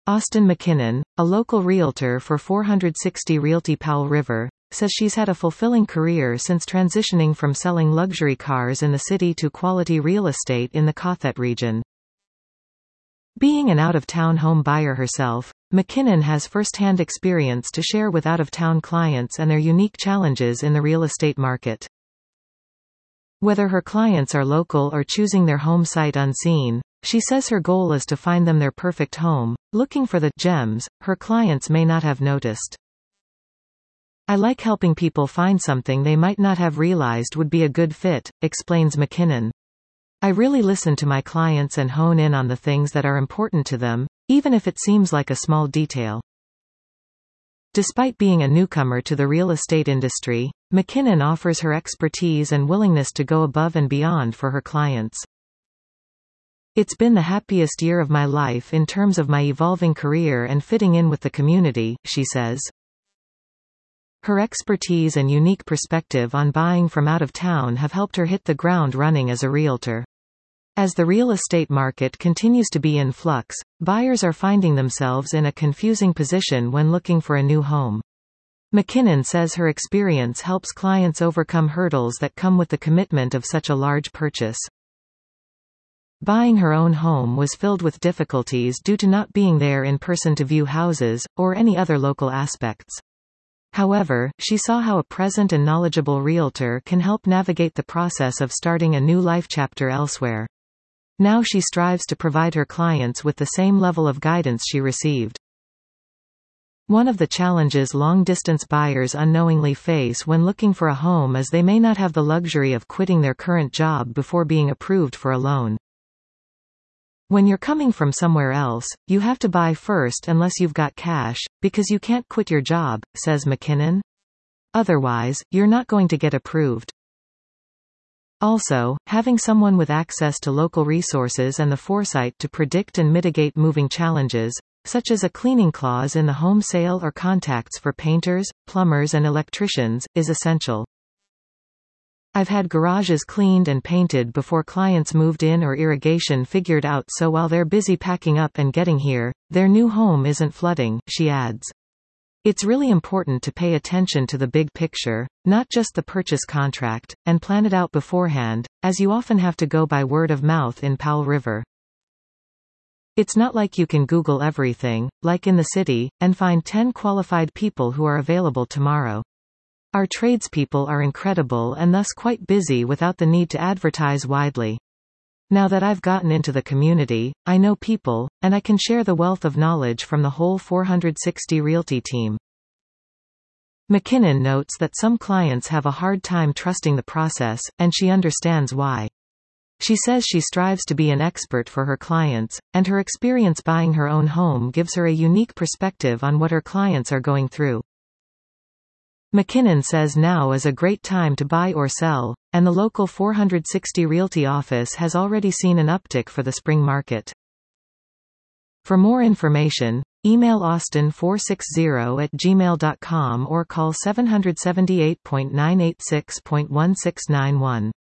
Austin McKinnon, a local realtor for 460 Realty Powell River, says she's had a fulfilling career since transitioning from selling luxury cars in the city to quality real estate in the Cothet region. Being an out-of-town home buyer herself, McKinnon has first-hand experience to share with out-of-town clients and their unique challenges in the real estate market. Whether her clients are local or choosing their home sight unseen, she says her goal is to find them their perfect home, looking for the gems her clients may not have noticed. "I like helping people find something they might not have realized would be a good fit," explains McKinnon. "I really listen to my clients and hone in on the things that are important to them, even if it seems like a small detail." Despite being a newcomer to the real estate industry, McKinnon offers her expertise and willingness to go above and beyond for her clients. "It's been the happiest year of my life in terms of my evolving career and fitting in with the community," she says. Her expertise and unique perspective on buying from out of town have helped her hit the ground running as a realtor. As the real estate market continues to be in flux, buyers are finding themselves in a confusing position when looking for a new home. McKinnon says her experience helps clients overcome hurdles that come with the commitment of such a large purchase. Buying her own home was filled with difficulties due to not being there in person to view houses, or any other local aspects. However, she saw how a present and knowledgeable realtor can help navigate the process of starting a new life chapter elsewhere. Now she strives to provide her clients with the same level of guidance she received. One of the challenges long-distance buyers unknowingly face when looking for a home is they may not have the luxury of quitting their current job before being approved for a loan. "When you're coming from somewhere else, you have to buy first unless you've got cash, because you can't quit your job," says McKinnon. "Otherwise, you're not going to get approved." Also, having someone with access to local resources and the foresight to predict and mitigate moving challenges, such as a cleaning clause in the home sale or contacts for painters, plumbers and electricians, is essential. "I've had garages cleaned and painted before clients moved in or irrigation figured out, so while they're busy packing up and getting here, their new home isn't flooding," she adds. It's really important to pay attention to the big picture, not just the purchase contract, and plan it out beforehand, as you often have to go by word of mouth in Powell River. It's not like you can Google everything, like in the city, and find 10 qualified people who are available tomorrow. Our tradespeople are incredible and thus quite busy without the need to advertise widely. Now that I've gotten into the community, I know people, and I can share the wealth of knowledge from the whole 460 Realty team." McKinnon notes that some clients have a hard time trusting the process, and she understands why. She says she strives to be an expert for her clients, and her experience buying her own home gives her a unique perspective on what her clients are going through. McKinnon says now is a great time to buy or sell, and the local 460 Realty office has already seen an uptick for the spring market. For more information, email austin460@gmail.com or call 778.986.1691.